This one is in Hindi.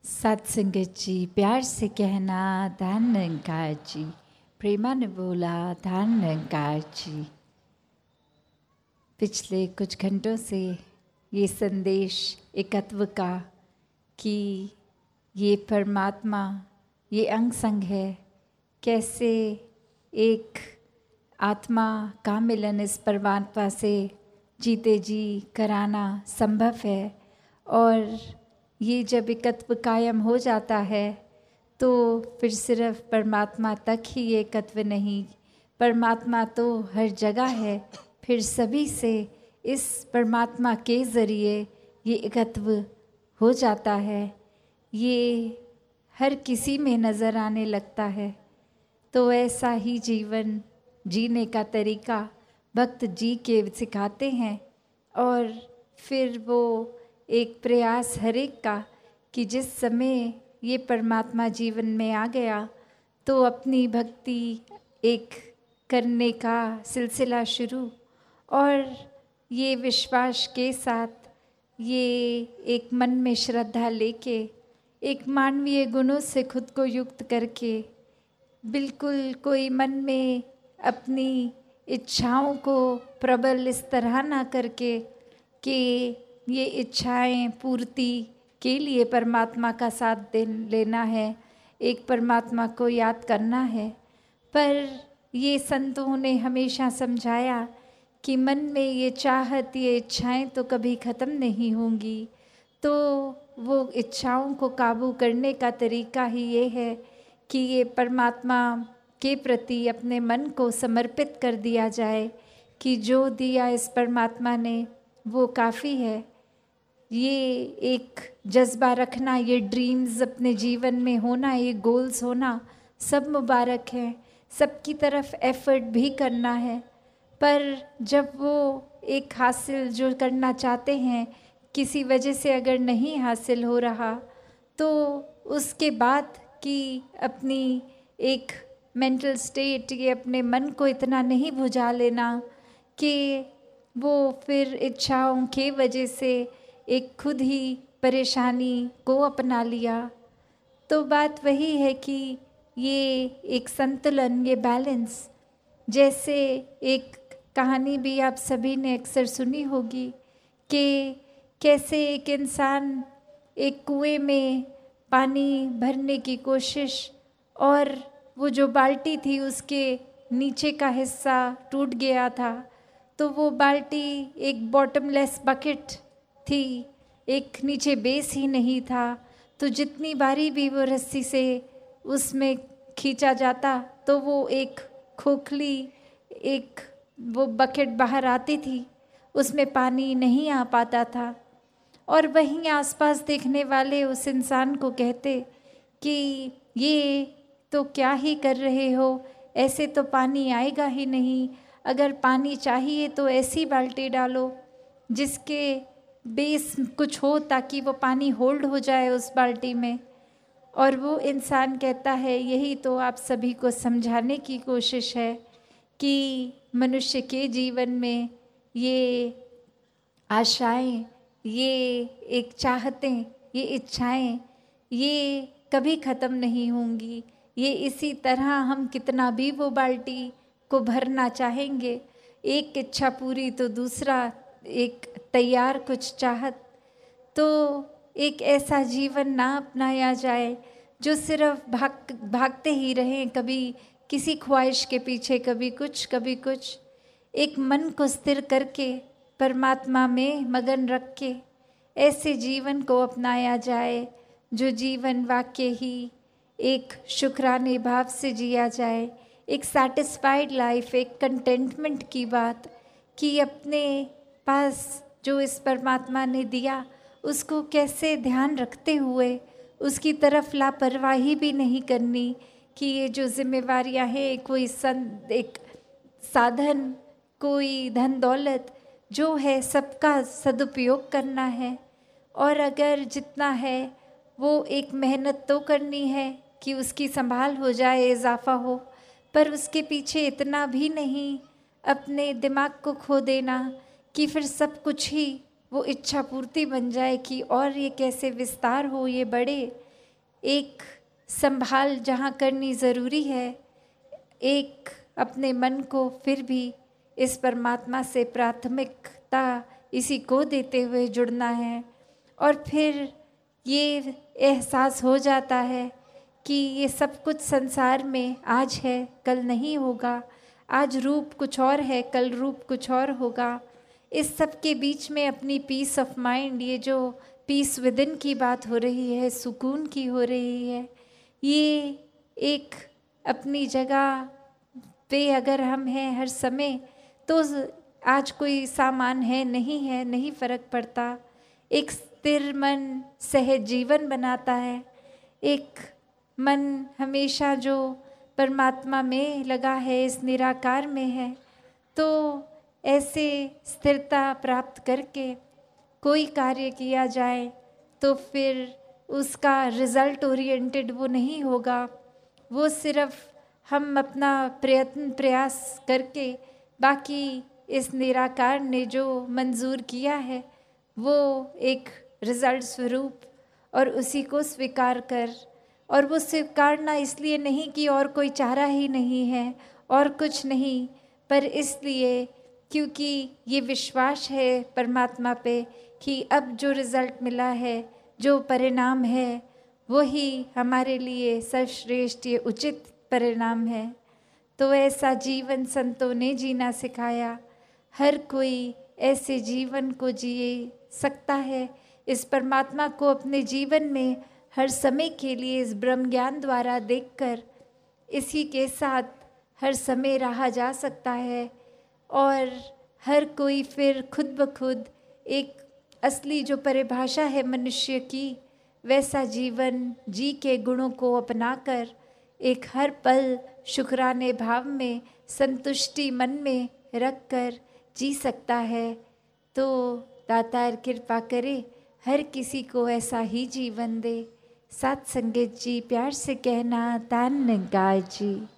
सत्संगत जी, प्यार से कहना धन निरंकार जी। प्रेमा ने बोला धन निरंकार जी। पिछले कुछ घंटों से ये संदेश एकत्व का कि ये परमात्मा ये अंग संग है, कैसे एक आत्मा का मिलन इस परमात्मा से जीते जी कराना संभव है। और ये जब एकत्व कायम हो जाता है तो फिर सिर्फ परमात्मा तक ही ये एकत्व नहीं, परमात्मा तो हर जगह है, फिर सभी से इस परमात्मा के ज़रिए ये एकत्व हो जाता है। ये हर किसी में नज़र आने लगता है। तो ऐसा ही जीवन जीने का तरीका भक्त जी के सिखाते हैं। और फिर वो एक प्रयास हर एक का कि जिस समय ये परमात्मा जीवन में आ गया तो अपनी भक्ति एक करने का सिलसिला शुरू, और ये विश्वास के साथ ये एक मन में श्रद्धा लेके एक मानवीय गुणों से खुद को युक्त करके बिल्कुल कोई मन में अपनी इच्छाओं को प्रबल इस तरह ना करके कि ये इच्छाएं पूर्ति के लिए परमात्मा का साथ लेना है, एक परमात्मा को याद करना है। पर ये संतों ने हमेशा समझाया कि मन में ये चाहत ये इच्छाएं तो कभी ख़त्म नहीं होंगी। तो वो इच्छाओं को काबू करने का तरीका ही ये है कि ये परमात्मा के प्रति अपने मन को समर्पित कर दिया जाए कि जो दिया इस परमात्मा ने वो काफ़ी है। ये एक जज्बा रखना, ये ड्रीम्स अपने जीवन में होना, ये गोल्स होना सब मुबारक है, सबकी तरफ एफर्ट भी करना है। पर जब वो एक हासिल जो करना चाहते हैं किसी वजह से अगर नहीं हासिल हो रहा तो उसके बाद कि अपनी एक मेंटल स्टेट, ये अपने मन को इतना नहीं भुजा लेना कि वो फिर इच्छाओं के वजह से एक खुद ही परेशानी को अपना लिया। तो बात वही है कि ये एक संतुलन, ये बैलेंस, जैसे एक कहानी भी आप सभी ने अक्सर सुनी होगी कि कैसे एक इंसान एक कुएं में पानी भरने की कोशिश, और वो जो बाल्टी थी उसके नीचे का हिस्सा टूट गया था, तो वो बाल्टी एक बॉटमलेस बकेट थी, एक नीचे बेस ही नहीं था। तो जितनी बारी भी वो रस्सी से उसमें खींचा जाता तो वो एक खोखली एक वो बकेट बाहर आती थी, उसमें पानी नहीं आ पाता था। और वहीं आसपास देखने वाले उस इंसान को कहते कि ये तो क्या ही कर रहे हो, ऐसे तो पानी आएगा ही नहीं, अगर पानी चाहिए तो ऐसी बाल्टी डालो जिसके बेस कुछ हो ताकि वो पानी होल्ड हो जाए उस बाल्टी में। और वो इंसान कहता है यही तो आप सभी को समझाने की कोशिश है कि मनुष्य के जीवन में ये आशाएं, ये एक चाहतें, ये इच्छाएं, ये कभी ख़त्म नहीं होंगी। ये इसी तरह हम कितना भी वो बाल्टी को भरना चाहेंगे, एक इच्छा पूरी तो दूसरा एक तैयार कुछ चाहत। तो एक ऐसा जीवन ना अपनाया जाए जो सिर्फ भागते ही रहें, कभी किसी ख्वाहिश के पीछे, कभी कुछ। एक मन को स्थिर करके परमात्मा में मगन रख के ऐसे जीवन को अपनाया जाए जो जीवन वाकई ही एक शुक्राने भाव से जिया जाए, एक सैटिस्फाइड लाइफ, एक कंटेंटमेंट की बात कि अपने पास जो इस परमात्मा ने दिया उसको कैसे ध्यान रखते हुए उसकी तरफ लापरवाही भी नहीं करनी कि ये जो जिम्मेवारियां हैं, कोई एक साधन, कोई धन दौलत जो है सबका सदुपयोग करना है। और अगर जितना है वो एक मेहनत तो करनी है कि उसकी संभाल हो जाए, इजाफा हो, पर उसके पीछे इतना भी नहीं अपने दिमाग को खो देना कि फिर सब कुछ ही वो इच्छा पूर्ति बन जाए कि और ये कैसे विस्तार हो, ये बढ़े। एक संभाल जहाँ करनी ज़रूरी है, एक अपने मन को फिर भी इस परमात्मा से प्राथमिकता इसी को देते हुए जुड़ना है। और फिर ये एहसास हो जाता है कि ये सब कुछ संसार में आज है, कल नहीं होगा। आज रूप कुछ और है, कल रूप कुछ और होगा। इस सब के बीच में अपनी पीस ऑफ माइंड, ये जो पीस विदिन की बात हो रही है, सुकून की हो रही है, ये एक अपनी जगह पे अगर हम हैं हर समय, तो आज कोई सामान है नहीं फ़र्क पड़ता। एक स्थिर मन सहज जीवन बनाता है। एक मन हमेशा जो परमात्मा में लगा है, इस निराकार में है, तो ऐसे स्थिरता प्राप्त करके कोई कार्य किया जाए तो फिर उसका रिज़ल्ट ओरिएंटेड वो नहीं होगा। वो सिर्फ हम अपना प्रयास करके, बाकी इस निराकार ने जो मंजूर किया है वो एक रिज़ल्ट स्वरूप, और उसी को स्वीकार कर, और वो स्वीकारना इसलिए नहीं कि और कोई चारा ही नहीं है और कुछ नहीं, पर इसलिए क्योंकि ये विश्वास है परमात्मा पे कि अब जो रिज़ल्ट मिला है, जो परिणाम है, वही हमारे लिए सर्वश्रेष्ठ ये उचित परिणाम है। तो ऐसा जीवन संतों ने जीना सिखाया। हर कोई ऐसे जीवन को जिए सकता है। इस परमात्मा को अपने जीवन में हर समय के लिए इस ब्रह्म ज्ञान द्वारा देखकर इसी के साथ हर समय रहा जा सकता है, और हर कोई फिर खुद ब खुद एक असली जो परिभाषा है मनुष्य की, वैसा जीवन जी के गुणों को अपनाकर एक हर पल शुक्राने भाव में संतुष्टि मन में रख कर जी सकता है। तो दातार कृपा करे, हर किसी को ऐसा ही जीवन दे। साथ संगत जी प्यार से कहना, तान गाय जी।